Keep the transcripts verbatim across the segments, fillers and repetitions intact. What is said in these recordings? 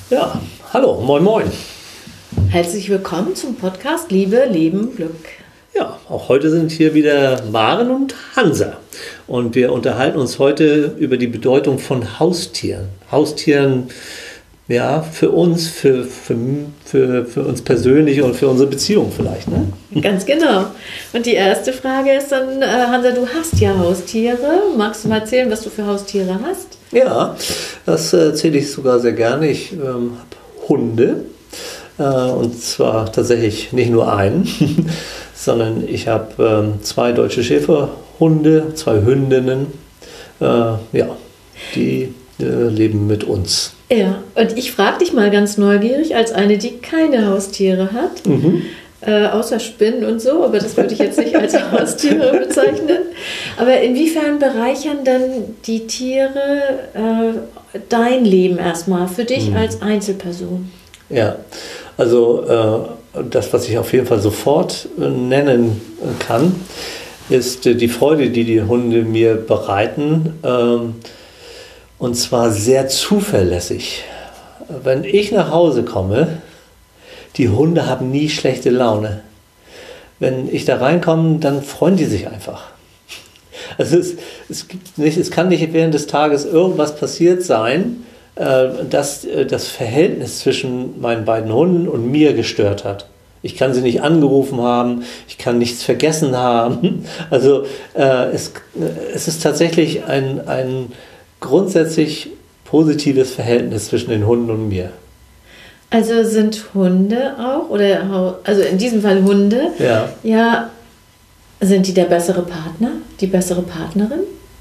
Ja, hallo, moin moin. Herzlich willkommen zum Podcast Liebe, Leben, Glück. Ja, auch heute sind hier wieder Maren und Hansa. Und wir unterhalten uns heute über die Bedeutung von Haustieren. Haustieren, ja, für uns, für, für, für, für uns persönlich und für unsere Beziehung vielleicht, ne? Ganz genau. Und die erste Frage ist dann, äh, Hansa, du hast ja Haustiere. Magst du mal erzählen, was du für Haustiere hast? Ja, das erzähle ich sogar sehr gerne. Ich ähm, habe Hunde. Äh, und zwar tatsächlich nicht nur einen, sondern ich habe ähm, zwei deutsche Schäferhunde, zwei Hündinnen. Äh, ja, die äh, leben mit uns. Ja, und ich frage dich mal ganz neugierig, als eine, die keine Haustiere hat, Mhm. äh, außer Spinnen und so, aber das würde ich jetzt nicht als Haustiere bezeichnen. Aber inwiefern bereichern denn die Tiere äh, dein Leben erstmal für dich Mhm. als Einzelperson? Ja, also äh, das, was ich auf jeden Fall sofort äh, nennen kann, ist äh, die Freude, die die Hunde mir bereiten. Ähm, und zwar sehr zuverlässig. Wenn ich nach Hause komme, die Hunde haben nie schlechte Laune. Wenn ich da reinkomme, dann freuen die sich einfach. Also es, es, gibt nicht, es kann nicht während des Tages irgendwas passiert sein, dass das Verhältnis zwischen meinen beiden Hunden und mir gestört hat. Ich kann sie nicht angerufen haben, ich kann nichts vergessen haben. Also äh, es, es ist tatsächlich ein, ein grundsätzlich positives Verhältnis zwischen den Hunden und mir. Also sind Hunde auch, oder also in diesem Fall Hunde, Ja. ja, sind die der bessere Partner, die bessere Partnerin?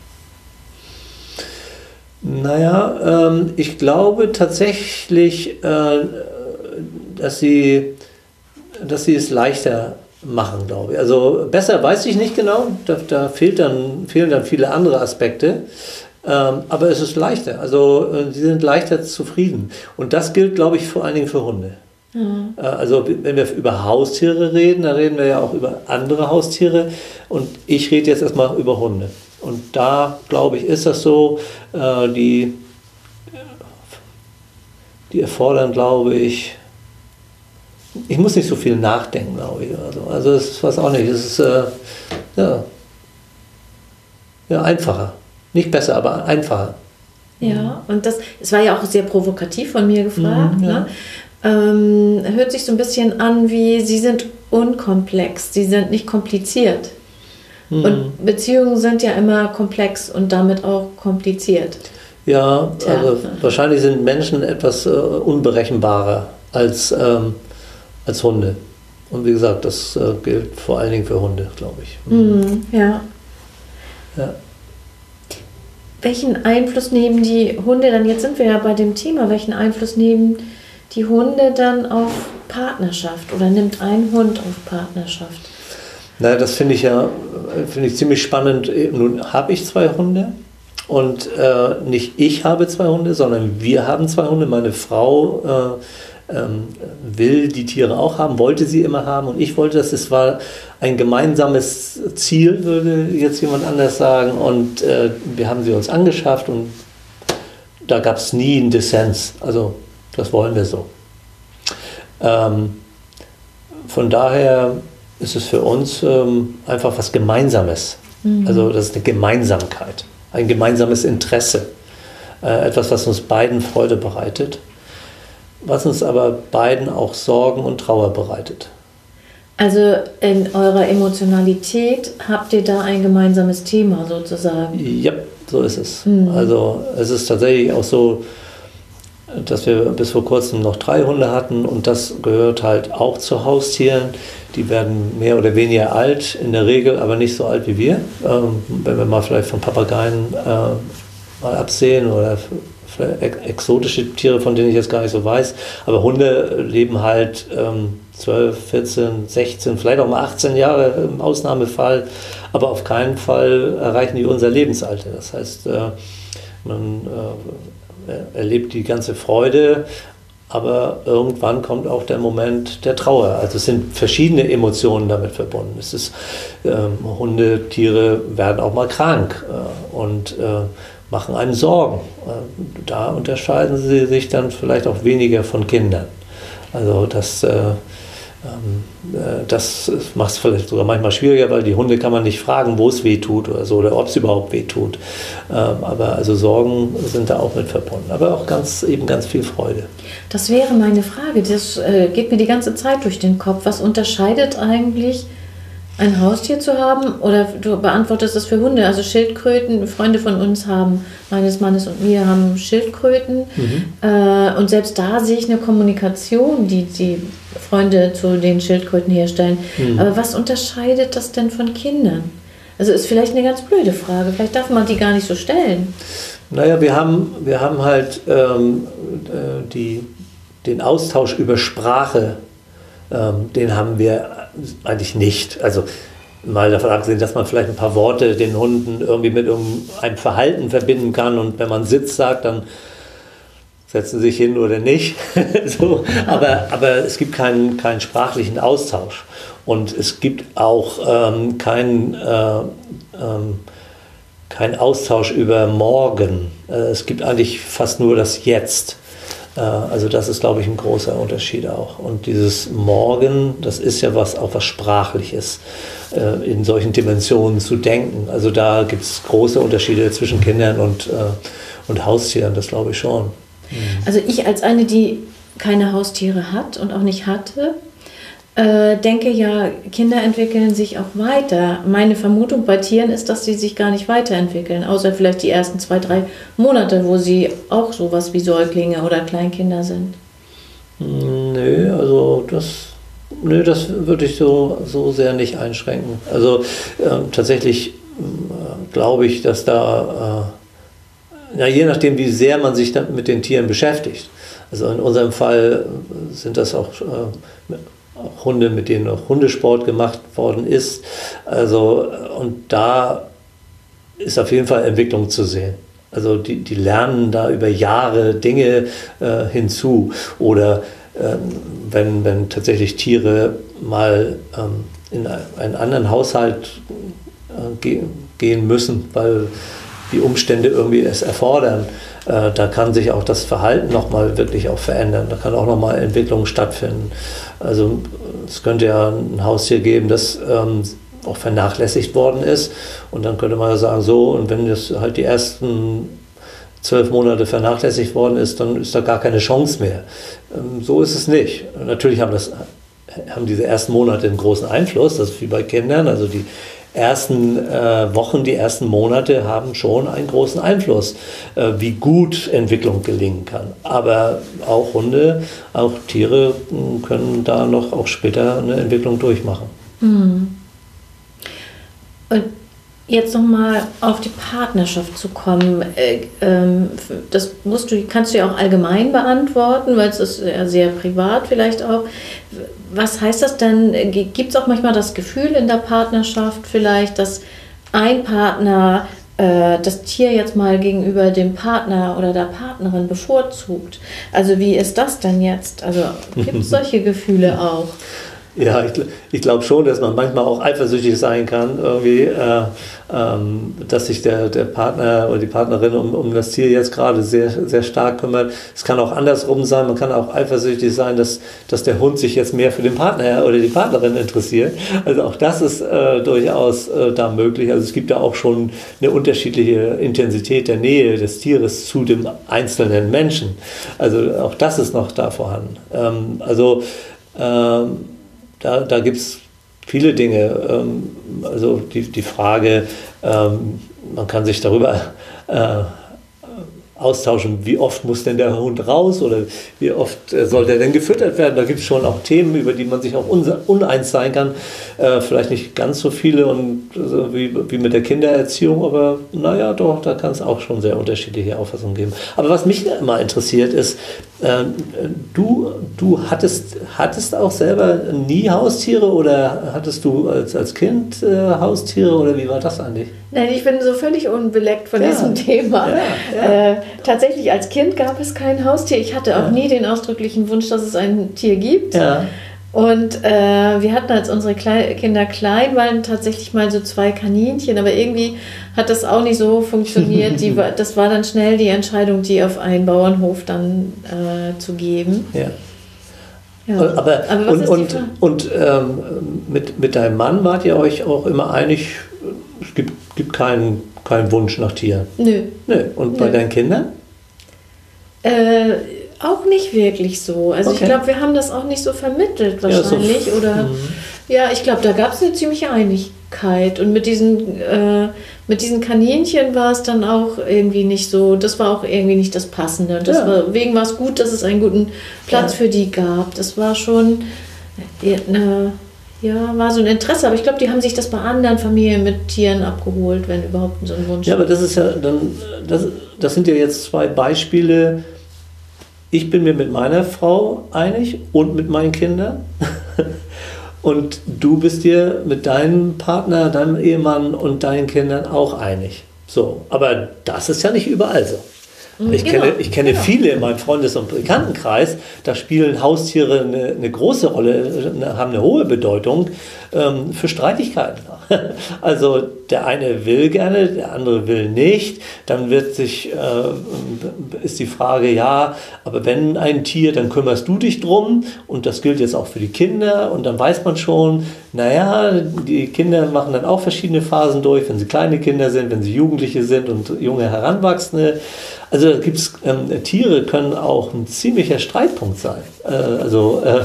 Naja, ähm, ich glaube tatsächlich, äh, dass sie, dass sie es leichter machen, glaube ich. Also besser weiß ich nicht genau, da, da fehlt dann, fehlen dann viele andere Aspekte, ähm, aber es ist leichter. Also äh, sie sind leichter zufrieden. Und das gilt, glaube ich, vor allen Dingen für Hunde. Ja. Äh, also wenn wir über Haustiere reden, dann reden wir ja auch über andere Haustiere. Und ich rede jetzt erstmal über Hunde. Und da, glaube ich, ist das so, äh, die, die erfordern, glaube ich, ich muss nicht so viel nachdenken, glaube ich. Also, also es ist was auch nicht, es ist äh, ja, ja, einfacher. Nicht besser, aber einfacher. Ja, und das, es war ja auch sehr provokativ von mir gefragt. Mhm, ja. Ne? Ähm, hört sich so ein bisschen an wie, sie sind unkomplex, sie sind nicht kompliziert. Mhm. Und Beziehungen sind ja immer komplex und damit auch kompliziert. Ja, Tja. also wahrscheinlich sind Menschen etwas äh, unberechenbarer als, ähm, als Hunde. Und wie gesagt, das äh, gilt vor allen Dingen für Hunde, glaube ich. Mhm, ja. Ja. Welchen Einfluss nehmen die Hunde dann, jetzt sind wir ja bei dem Thema, welchen Einfluss nehmen die Hunde dann auf Partnerschaft oder nimmt ein Hund auf Partnerschaft? Na, das finde ich ja finde ich ziemlich spannend. Nun habe ich zwei Hunde und äh, nicht ich habe zwei Hunde, sondern wir haben zwei Hunde. Meine Frau äh, ähm, will die Tiere auch haben, wollte sie immer haben und ich wollte das. Es war ein gemeinsames Ziel, würde jetzt jemand anders sagen. Und äh, wir haben sie uns angeschafft und da gab es nie einen Dissens. Also das wollen wir so. Ähm, von daher ist es für uns ähm, einfach was Gemeinsames. Mhm. Also das ist eine Gemeinsamkeit, ein gemeinsames Interesse. Äh, etwas, was uns beiden Freude bereitet, was uns aber beiden auch Sorgen und Trauer bereitet. Also in eurer Emotionalität habt ihr da ein gemeinsames Thema sozusagen? Ja, so ist es. Mhm. Also es ist tatsächlich auch so, dass wir bis vor kurzem noch drei Hunde hatten und das gehört halt auch zu Haustieren. Die werden mehr oder weniger alt, in der Regel aber nicht so alt wie wir. Ähm, wenn wir mal vielleicht von Papageien äh, mal absehen oder exotische Tiere, von denen ich jetzt gar nicht so weiß. Aber Hunde leben halt ähm, zwölf, vierzehn, sechzehn, vielleicht auch mal achtzehn Jahre im Ausnahmefall. Aber auf keinen Fall erreichen die unser Lebensalter. Das heißt, äh, man äh, erlebt die ganze Freude, aber irgendwann kommt auch der Moment der Trauer. Also es sind verschiedene Emotionen damit verbunden. Es ist, ähm, Hunde, Tiere werden auch mal krank äh, und äh, machen einem Sorgen. Da unterscheiden sie sich dann vielleicht auch weniger von Kindern. Also das, äh, äh, das macht es vielleicht sogar manchmal schwieriger, weil die Hunde kann man nicht fragen, wo es weh tut oder so, oder ob es überhaupt weh tut. Ähm, aber also Sorgen sind da auch mit verbunden. Aber auch ganz, eben ganz viel Freude. Das wäre meine Frage. Das äh, geht mir die ganze Zeit durch den Kopf. Was unterscheidet eigentlich ein Haustier zu haben, oder du beantwortest das für Hunde, also Schildkröten, Freunde von uns haben, meines Mannes und mir haben Schildkröten, mhm. äh, und selbst da sehe ich eine Kommunikation, die die Freunde zu den Schildkröten herstellen. Mhm. Aber was unterscheidet das denn von Kindern? Also ist vielleicht eine ganz blöde Frage, vielleicht darf man die gar nicht so stellen. Naja, wir haben, wir haben halt ähm, die, den Austausch über Sprache, ähm, den haben wir eigentlich nicht. Also mal davon abgesehen, dass man vielleicht ein paar Worte den Hunden irgendwie mit einem Verhalten verbinden kann, und wenn man Sitz sagt, dann setzen sie sich hin oder nicht. So, aber, aber es gibt keinen, keinen sprachlichen Austausch, und es gibt auch ähm, keinen äh, ähm, kein Austausch über morgen. Äh, es gibt eigentlich fast nur das Jetzt. Also das ist, glaube ich, ein großer Unterschied auch. Und dieses Morgen, das ist ja was, auch was Sprachliches, in solchen Dimensionen zu denken. Also da gibt es große Unterschiede zwischen Kindern und, und Haustieren, das glaube ich schon. Also ich als eine, die keine Haustiere hat und auch nicht hatte, äh, denke ja, Kinder entwickeln sich auch weiter. Meine Vermutung bei Tieren ist, dass sie sich gar nicht weiterentwickeln, außer vielleicht die ersten zwei, drei Monate, wo sie auch sowas wie Säuglinge oder Kleinkinder sind. Nö, also das, nö, das würde ich so, so sehr nicht einschränken. Also äh, tatsächlich äh, glaube ich, dass da, äh, ja, je nachdem, wie sehr man sich dann mit den Tieren beschäftigt. Also in unserem Fall sind das auch äh, auch Hunde, mit denen auch Hundesport gemacht worden ist. Also, und da ist auf jeden Fall Entwicklung zu sehen. Also die, die lernen da über Jahre Dinge äh, hinzu. Oder äh, wenn, wenn tatsächlich Tiere mal ähm, in einen anderen Haushalt äh, ge gehen müssen, weil die Umstände irgendwie es erfordern, äh, da kann sich auch das Verhalten nochmal wirklich auch verändern. Da kann auch nochmal Entwicklung stattfinden. Also es könnte ja ein Haustier geben, das ähm, auch vernachlässigt worden ist. Und dann könnte man ja sagen, so, und wenn das halt die ersten zwölf Monate vernachlässigt worden ist, dann ist da gar keine Chance mehr. Ähm, so ist es nicht. Natürlich haben, das, haben diese ersten Monate einen großen Einfluss, das ist wie bei Kindern. Also die ersten äh, Wochen, die ersten Monate haben schon einen großen Einfluss, äh, wie gut Entwicklung gelingen kann. Aber auch Hunde, auch Tiere mh, können da noch auch später eine Entwicklung durchmachen. Mhm. Und jetzt nochmal auf die Partnerschaft zu kommen. Äh, ähm, das musst du, kannst du ja auch allgemein beantworten, weil es ist ja sehr privat vielleicht auch. Was heißt das denn? Gibt es auch manchmal das Gefühl in der Partnerschaft vielleicht, dass ein Partner äh, das Tier jetzt mal gegenüber dem Partner oder der Partnerin bevorzugt? Also wie ist das denn jetzt? Also gibt es solche Gefühle auch? Ja, ich, ich glaube schon, dass man manchmal auch eifersüchtig sein kann, irgendwie, äh, ähm, dass sich der, der Partner oder die Partnerin um, um das Tier jetzt gerade sehr, sehr stark kümmert. Es kann auch andersrum sein, man kann auch eifersüchtig sein, dass, dass der Hund sich jetzt mehr für den Partner oder die Partnerin interessiert. Also auch das ist äh, durchaus äh, da möglich. Also es gibt da auch schon eine unterschiedliche Intensität der Nähe des Tieres zu dem einzelnen Menschen. Also auch das ist noch da vorhanden. Ähm, also ähm, Da, da gibt es viele Dinge. Ähm, also die, die Frage, ähm, man kann sich darüber äh, austauschen, wie oft muss denn der Hund raus oder wie oft äh, soll der denn gefüttert werden. Da gibt es schon auch Themen, über die man sich auch uneins sein kann. Äh, vielleicht nicht ganz so viele und also wie, wie mit der Kindererziehung, aber naja, doch, da kann es auch schon sehr unterschiedliche Auffassungen geben. Aber was mich immer interessiert ist, äh, du, du hattest, hattest auch selber nie Haustiere oder hattest du als, als Kind äh, Haustiere oder wie war das eigentlich? Nein, ich bin so völlig unbeleckt von ja. diesem Thema. Ja, ja. Äh, tatsächlich, als Kind gab es kein Haustier. Ich hatte auch ja. nie den ausdrücklichen Wunsch, dass es ein Tier gibt. Ja. Und äh, wir hatten, als unsere Klei- Kinder klein waren, tatsächlich mal so zwei Kaninchen, aber irgendwie hat das auch nicht so funktioniert. Die war, das war dann schnell die Entscheidung, die auf einen Bauernhof dann äh, zu geben. Ja. Ja. Aber, aber was und, ist und, die Frage? und ähm, mit, mit deinem Mann wart ihr euch auch immer einig, es gibt, gibt keinen, keinen Wunsch nach Tieren? Nö. Nö. Und bei Nö. deinen Kindern? Äh, auch nicht wirklich so. Also Okay. ich glaube, wir haben das auch nicht so vermittelt wahrscheinlich. Ja, so, oder mhm. ja, ich glaube, da gab es eine ziemliche Einigkeit. Und mit diesen, äh, mit diesen Kaninchen war es dann auch irgendwie nicht so, das war auch irgendwie nicht das Passende. Und Ja. deswegen war es gut, dass es einen guten Platz Ja. für die gab. Das war schon äh, eine, ja, war so ein Interesse. Aber ich glaube, die haben sich das bei anderen Familien mit Tieren abgeholt, wenn überhaupt so ein Wunsch. Ja, aber das ist ja dann, das, das sind ja jetzt zwei Beispiele. Ich bin mir mit meiner Frau einig und mit meinen Kindern. Und du bist dir mit deinem Partner, deinem Ehemann und deinen Kindern auch einig. So, aber das ist ja nicht überall so. Ich Genau, kenne, ich kenne genau. viele in meinem Freundes- und Bekanntenkreis, da spielen Haustiere eine, eine große Rolle, eine, haben eine hohe Bedeutung ähm, für Streitigkeiten. Also der eine will gerne, der andere will nicht. Dann wird sich, äh, ist die Frage, ja, aber wenn ein Tier, dann kümmerst du dich drum und das gilt jetzt auch für die Kinder und dann weiß man schon, naja, die Kinder machen dann auch verschiedene Phasen durch, wenn sie kleine Kinder sind, wenn sie Jugendliche sind und junge Heranwachsende. Also da gibt's, ähm, Tiere können auch ein ziemlicher Streitpunkt sein. Äh, also, äh,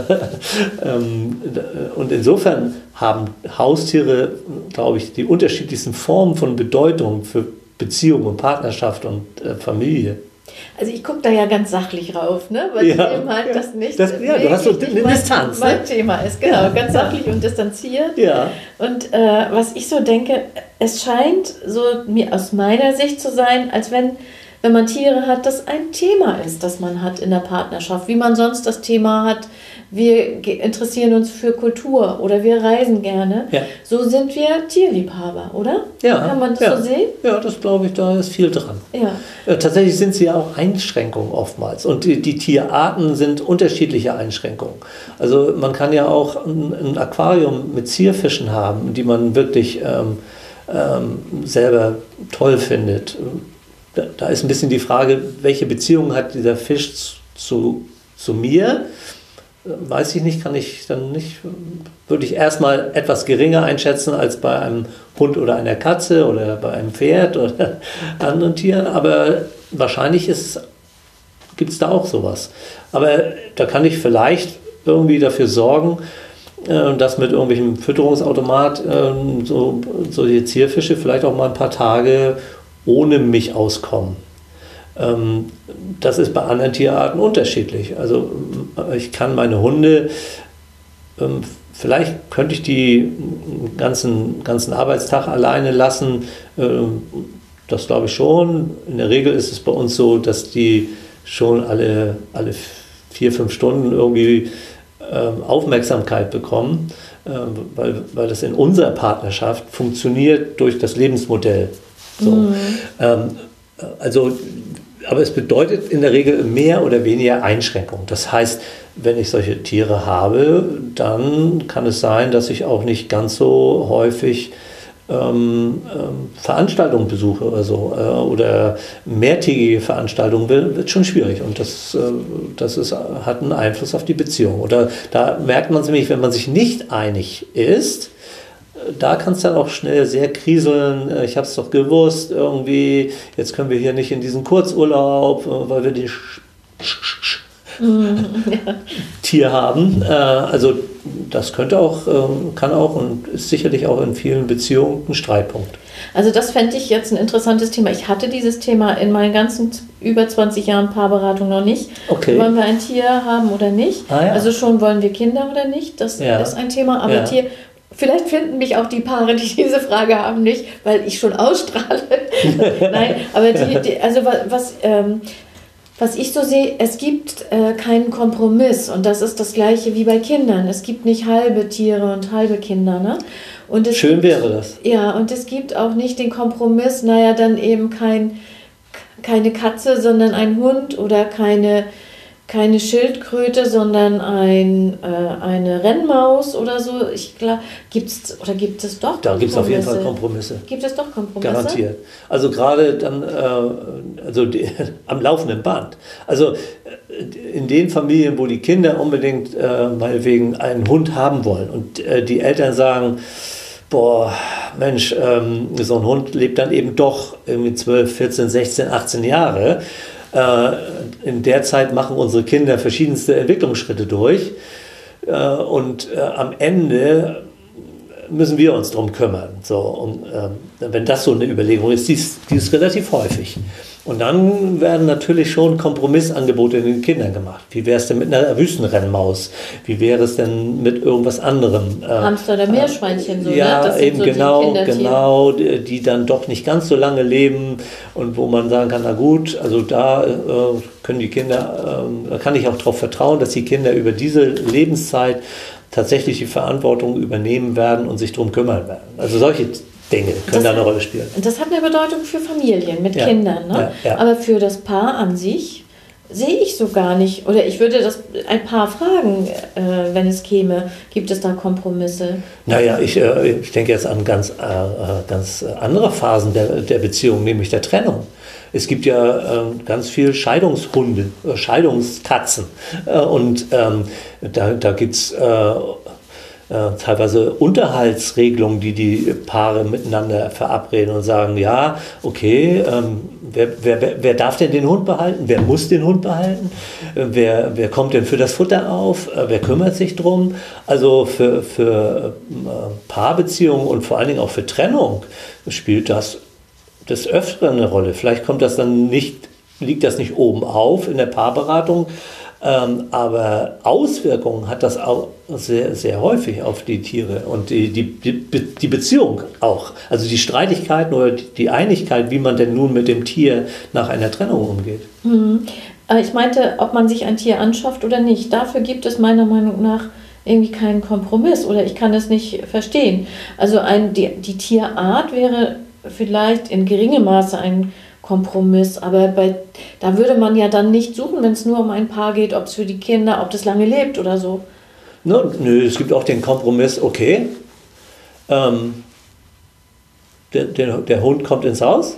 ähm, und insofern haben Haustiere, glaube ich, die unterschiedlichsten Formen von Bedeutung für Beziehung und Partnerschaft und äh, Familie. Also ich gucke da ja ganz sachlich rauf, ne? Weil Ja, eben halt ja. das nicht, Das- ja, du hast so wirklich eine nicht mein, Distanz, ne? mein Thema ist. Genau, Ja, ganz ja. sachlich und distanziert. Ja, Und äh, was ich so denke, es scheint so mir aus meiner Sicht zu sein, als wenn, wenn man Tiere hat, das ein Thema ist, das man hat in der Partnerschaft. Wie man sonst das Thema hat, wir ge- interessieren uns für Kultur oder wir reisen gerne. Ja. So sind wir Tierliebhaber, oder? ja. Kann man das ja. so sehen? Ja, das glaube ich, da ist viel dran. Ja. Ja, tatsächlich sind sie ja auch Einschränkungen oftmals. Und die, die Tierarten sind unterschiedliche Einschränkungen. Also man kann ja auch ein, ein Aquarium mit Zierfischen haben, die man wirklich ähm, ähm, selber toll findet. Da, da ist ein bisschen die Frage, welche Beziehung hat dieser Fisch zu, zu mir? Weiß ich nicht, kann ich dann nicht, würde ich erstmal etwas geringer einschätzen als bei einem Hund oder einer Katze oder bei einem Pferd oder anderen Tieren, aber wahrscheinlich gibt es da auch sowas. Aber da kann ich vielleicht irgendwie dafür sorgen, äh, dass mit irgendwelchem Fütterungsautomat äh, so, solche Zierfische vielleicht auch mal ein paar Tage ohne mich auskommen. Das ist bei anderen Tierarten unterschiedlich. Also ich kann meine Hunde, vielleicht könnte ich die einen ganzen, ganzen Arbeitstag alleine lassen. Das glaube ich schon. In der Regel ist es bei uns so, dass die schon alle, alle vier, fünf Stunden irgendwie Aufmerksamkeit bekommen, weil, weil das in unserer Partnerschaft funktioniert durch das Lebensmodell. So. Mhm. Also aber es bedeutet in der Regel mehr oder weniger Einschränkung. Das heißt, wenn ich solche Tiere habe, dann kann es sein, dass ich auch nicht ganz so häufig ähm, ähm, Veranstaltungen besuche oder so. Äh, oder mehrtägige Veranstaltungen wird, wird schon schwierig. Und das, äh, das ist, hat einen Einfluss auf die Beziehung. Oder da merkt man es nämlich, wenn man sich nicht einig ist, da kann es dann auch schnell sehr kriseln. Ich habe es doch gewusst, irgendwie, jetzt können wir hier nicht in diesen Kurzurlaub, weil wir den Sch Sch Sch ja. Tier haben. Also das könnte auch, kann auch und ist sicherlich auch in vielen Beziehungen ein Streitpunkt. Also das fände ich jetzt ein interessantes Thema. Ich hatte dieses Thema in meinen ganzen über zwanzig Jahren Paarberatung noch nicht. Okay. Wollen wir ein Tier haben oder nicht? Ah, ja. Also schon wollen wir Kinder oder nicht? Das ja. ist ein Thema. Aber ja. Tier... Vielleicht finden mich auch die Paare, die diese Frage haben, nicht, weil ich schon ausstrahle. Nein, aber die, die, also was, ähm, was ich so sehe, es gibt äh, keinen Kompromiss und das ist das Gleiche wie bei Kindern. Es gibt nicht halbe Tiere und halbe Kinder, ne? Und es Schön gibt, wäre das. Ja, und es gibt auch nicht den Kompromiss, naja, dann eben kein, keine Katze, sondern ein Hund oder keine keine Schildkröte, sondern ein, äh, eine Rennmaus oder so. Ich glaube, gibt's oder gibt es doch Da gibt es auf jeden Fall Kompromisse. Gibt es doch Kompromisse? Garantiert. Also gerade dann äh, also die, am laufenden Band. Also äh, in den Familien, wo die Kinder unbedingt äh, meinetwegen einen Hund haben wollen und äh, die Eltern sagen, boah, Mensch, ähm, so ein Hund lebt dann eben doch irgendwie zwölf, vierzehn, sechzehn, achtzehn Jahre. In der Zeit machen unsere Kinder verschiedenste Entwicklungsschritte durch äh, und äh, am Ende müssen wir uns darum kümmern. So, und, äh, wenn das so eine Überlegung ist, die ist, die ist relativ häufig. Und dann werden natürlich schon Kompromissangebote den Kindern gemacht. Wie wäre es denn mit einer Wüstenrennmaus? Wie wäre es denn mit irgendwas anderem? Hamster oder Meerschweinchen, so, ja, ne? Das eben sind so genau, die genau, die, die dann doch nicht ganz so lange leben und wo man sagen kann, na gut, also da äh, können die Kinder, äh, da kann ich auch darauf vertrauen, dass die Kinder über diese Lebenszeit tatsächlich die Verantwortung übernehmen werden und sich darum kümmern werden. Also solche Dinge können das da eine hat, Rolle spielen. Das hat eine Bedeutung für Familien mit ja, Kindern, ne? Ja, ja. Aber für das Paar an sich sehe ich so gar nicht. Oder ich würde das ein Paar fragen, äh, wenn es käme, gibt es da Kompromisse? Naja, ich, äh, ich denke jetzt an ganz, äh, ganz andere Phasen der, der Beziehung, nämlich der Trennung. Es gibt ja äh, ganz viel Scheidungshunde, äh, Scheidungskatzen. Äh, und ähm, da, da gibt es äh, Äh, teilweise Unterhaltsregelungen, die die Paare miteinander verabreden und sagen, ja, okay, ähm, wer, wer, wer darf denn den Hund behalten? Wer muss den Hund behalten? Äh, wer, wer kommt denn für das Futter auf? Äh, wer kümmert sich drum? Also für, für äh, Paarbeziehungen und vor allen Dingen auch für Trennung spielt das des Öfteren eine Rolle. Vielleicht kommt das dann nicht, liegt das nicht oben auf in der Paarberatung, Ähm, aber Auswirkungen hat das auch sehr, sehr häufig auf die Tiere und die, die, die, die Beziehung auch. Also die Streitigkeiten oder die Einigkeit, wie man denn nun mit dem Tier nach einer Trennung umgeht. Mhm. Ich meinte, ob man sich ein Tier anschafft oder nicht. Dafür gibt es meiner Meinung nach irgendwie keinen Kompromiss oder ich kann es nicht verstehen. Also ein, die, die Tierart wäre vielleicht in geringem Maße ein Kompromiss, aber bei, da würde man ja dann nicht suchen, wenn es nur um ein Paar geht, ob es für die Kinder, ob das lange lebt oder so. No, nö, es gibt auch den Kompromiss, okay, ähm, der, der, der Hund kommt ins Haus,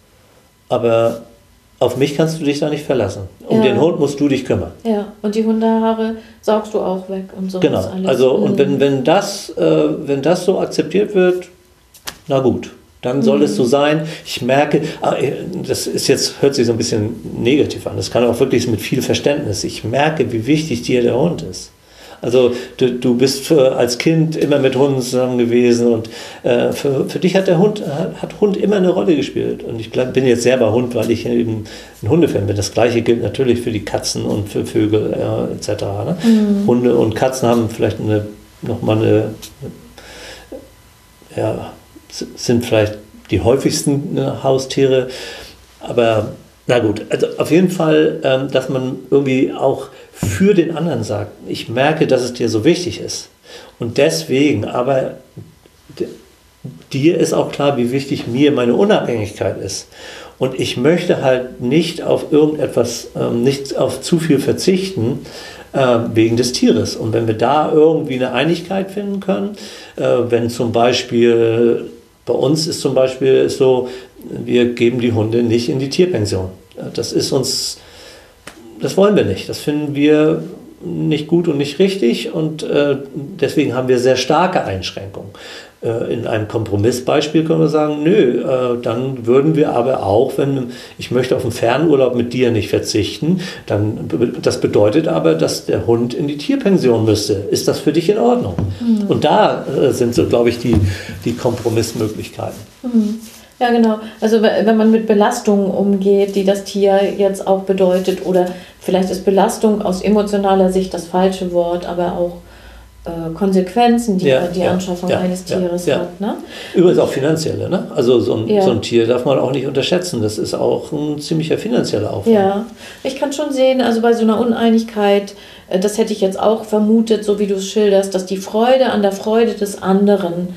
aber auf mich kannst du dich da nicht verlassen. Um ja. den Hund musst du dich kümmern. Ja, und die Hundehaare saugst du auch weg und so. Genau, alles. also mhm. und wenn, wenn, das, äh, wenn das so akzeptiert wird, na gut. Dann soll mhm. es so sein. Ich merke, das ist jetzt, hört sich so ein bisschen negativ an, das kann auch wirklich mit viel Verständnis. Ich merke, wie wichtig dir der Hund ist. Also du, du bist für, als Kind immer mit Hunden zusammen gewesen und äh, für, für dich hat der Hund, hat Hund immer eine Rolle gespielt. Und ich bleib, bin jetzt selber Hund, weil ich eben ein Hundefan bin. Das Gleiche gilt natürlich für die Katzen und für Vögel äh, et cetera. Ne? Mhm. Hunde und Katzen haben vielleicht eine, nochmal eine, ja, sind vielleicht die häufigsten ne, Haustiere, aber na gut, also auf jeden Fall, ähm, dass man irgendwie auch für den anderen sagt, ich merke, dass es dir so wichtig ist und deswegen, aber dir ist auch klar, wie wichtig mir meine Unabhängigkeit ist und ich möchte halt nicht auf irgendetwas, ähm, nicht auf zu viel verzichten, äh, wegen des Tieres. Und wenn wir da irgendwie eine Einigkeit finden können, äh, wenn zum Beispiel bei uns ist zum Beispiel so, wir geben die Hunde nicht in die Tierpension. Das ist uns, das wollen wir nicht. Das finden wir nicht gut und nicht richtig und äh, deswegen haben wir sehr starke Einschränkungen. Äh, in einem Kompromissbeispiel können wir sagen, nö, äh, dann würden wir aber auch, wenn ich möchte auf einen Fernurlaub mit dir nicht verzichten, dann das bedeutet aber, dass der Hund in die Tierpension müsste. Ist das für dich in Ordnung? Mhm. Und da äh, sind so, glaube ich, die, die Kompromissmöglichkeiten. Mhm. Ja, genau. Also wenn man mit Belastungen umgeht, die das Tier jetzt auch bedeutet, oder vielleicht ist Belastung aus emotionaler Sicht das falsche Wort, aber auch äh, Konsequenzen, die ja, die ja, Anschaffung ja, eines Tieres ja, hat. Ne? Übrigens auch finanzielle. Ne? Also so ein, ja. so ein Tier darf man auch nicht unterschätzen. Das ist auch ein ziemlicher finanzieller Aufwand. Ja, ich kann schon sehen, also bei so einer Uneinigkeit, das hätte ich jetzt auch vermutet, so wie du es schilderst, dass die Freude an der Freude des anderen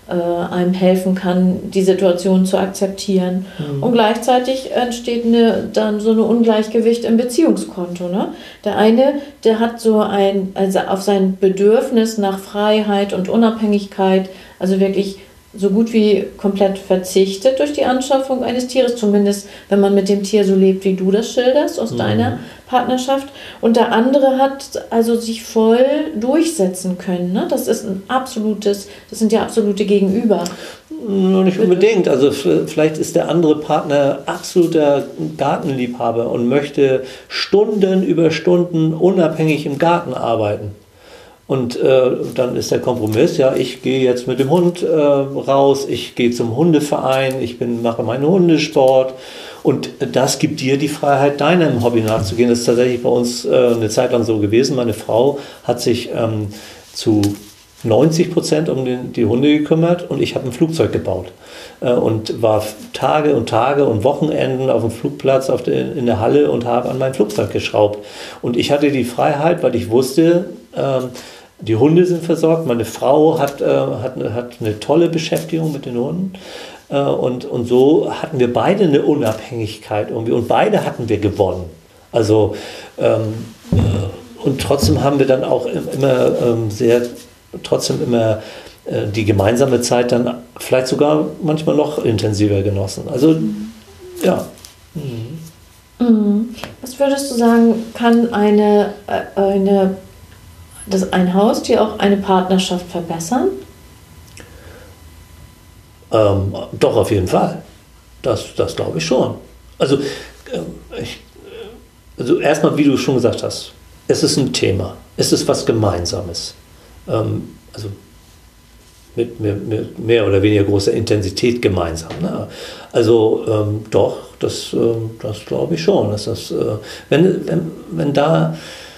äh, einem helfen kann, die Situation zu akzeptieren. Mhm. Und gleichzeitig entsteht eine, dann so ein Ungleichgewicht im Beziehungskonto. Ne? Der eine, der hat so ein, also auf sein Bedürfnis nach Freiheit und Unabhängigkeit, also wirklich so gut wie komplett verzichtet durch die Anschaffung eines Tieres, zumindest wenn man mit dem Tier so lebt, wie du das schilderst aus mhm. deiner Partnerschaft. Und der andere hat also sich voll durchsetzen können. Ne? Das ist ein absolutes, das sind ja absolute Gegenüber. Nicht unbedingt. Also vielleicht ist der andere Partner absoluter Gartenliebhaber und möchte Stunden über Stunden unabhängig im Garten arbeiten. Und äh, dann ist der Kompromiss, ja, ich gehe jetzt mit dem Hund äh, raus, ich gehe zum Hundeverein, ich bin, mache meinen Hundesport und das gibt dir die Freiheit, deinem Hobby nachzugehen. Das ist tatsächlich bei uns äh, eine Zeit lang so gewesen. Meine Frau hat sich ähm, zu neunzig Prozent um den, die Hunde gekümmert und ich habe ein Flugzeug gebaut äh, und war Tage und Tage und Wochenenden auf dem Flugplatz auf der, in der Halle und habe an mein Flugzeug geschraubt. Und ich hatte die Freiheit, weil ich wusste, ähm, die Hunde sind versorgt, meine Frau hat, äh, hat, hat eine tolle Beschäftigung mit den Hunden äh, und, und so hatten wir beide eine Unabhängigkeit irgendwie und beide hatten wir gewonnen. Also ähm, äh, und trotzdem haben wir dann auch immer ähm, sehr, trotzdem immer äh, die gemeinsame Zeit dann vielleicht sogar manchmal noch intensiver genossen. Also ja. Mhm. Was würdest du sagen, kann eine, äh, eine das ein Haustier auch eine Partnerschaft verbessern? Ähm, doch, auf jeden Fall. Das, das glaube ich schon. Also, ähm, ich, also erstmal, wie du schon gesagt hast, es ist ein Thema. Es ist was Gemeinsames. Ähm, also mit, mit, mit mehr oder weniger großer Intensität gemeinsam. Ne? Also ähm, doch, das, äh, das glaube ich schon. Dass das, äh, wenn, wenn, wenn da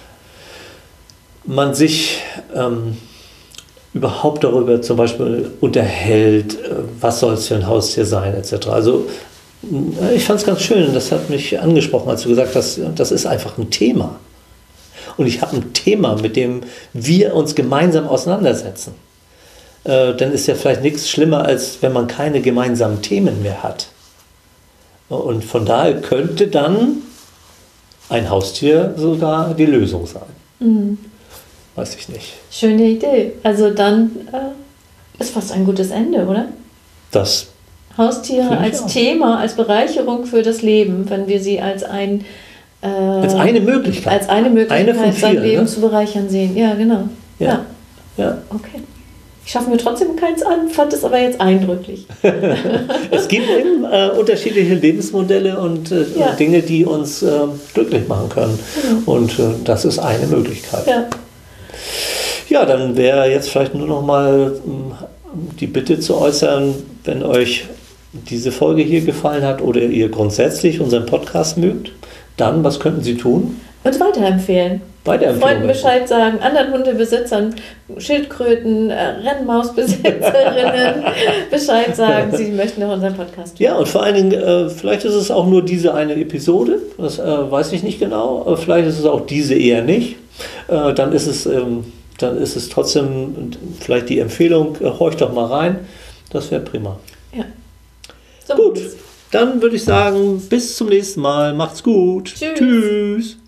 man sich ähm, überhaupt darüber zum Beispiel unterhält, äh, was soll es für ein Haustier sein, et cetera. Also äh, ich fand es ganz schön, das hat mich angesprochen, als du gesagt hast, das ist einfach ein Thema. Und ich habe ein Thema, mit dem wir uns gemeinsam auseinandersetzen. Äh, dann ist ja vielleicht nichts schlimmer, als wenn man keine gemeinsamen Themen mehr hat. Und von daher könnte dann ein Haustier sogar die Lösung sein. Mhm. Weiß ich nicht. Schöne Idee. Also dann äh, ist fast ein gutes Ende, oder? Das Haustiere als auch. Thema, als Bereicherung für das Leben, wenn wir sie als ein äh, als eine Möglichkeit, als eine Möglichkeit, eine von sein vielen, Leben ne? zu bereichern sehen. Ja, genau. Ja. Ja. Ja. Okay. Ich schaffe mir trotzdem keins an, fand es aber jetzt eindrücklich. Es gibt eben äh, unterschiedliche Lebensmodelle und äh, ja. Dinge, die uns äh, glücklich machen können. Mhm. Und äh, das ist eine Möglichkeit. Ja. Ja, dann wäre jetzt vielleicht nur noch mal die Bitte zu äußern, wenn euch diese Folge hier gefallen hat oder ihr grundsätzlich unseren Podcast mögt, dann, was könnten Sie tun? Uns weiterempfehlen. Freunden Bescheid sagen, anderen Hundebesitzern, Schildkröten, äh, Rennmausbesitzerinnen Bescheid sagen, sie möchten auch unseren Podcast hören. Ja, und vor allen Dingen, äh, vielleicht ist es auch nur diese eine Episode, das äh, weiß ich nicht genau, aber vielleicht ist es auch diese eher nicht. Äh, dann ist es, ähm, dann ist es trotzdem vielleicht die Empfehlung, äh, horcht doch mal rein, das wäre prima. Ja. So, gut, dann würde ich sagen, bis zum nächsten Mal, macht's gut. Tschüss. Tschüss.